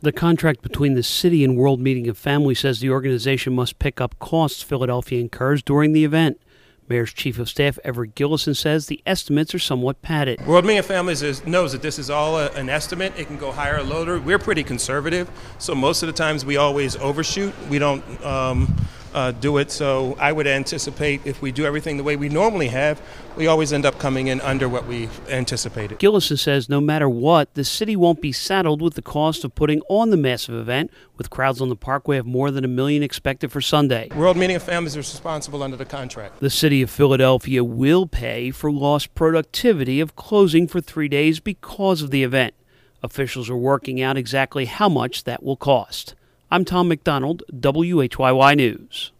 The contract between the city and World Meeting of Families says the organization must pick up costs Philadelphia incurs during the event. Mayor's Chief of Staff Everett Gillison says the estimates are somewhat padded. World Meeting of Families knows that this is all an estimate. It can go higher or lower. We're pretty conservative, so most of the times we always overshoot. We don't do it, so I would anticipate if we do everything the way we normally have, we always end up coming in under what we anticipated. Gillison says no matter what, the city won't be saddled with the cost of putting on the massive event, with crowds on the Parkway of more than 1 million expected for Sunday. World Meeting of Families is responsible under the contract. The city of Philadelphia will pay for lost productivity of closing for 3 days because of the event. Officials are working out exactly how much that will cost. I'm Tom McDonald, WHYY News.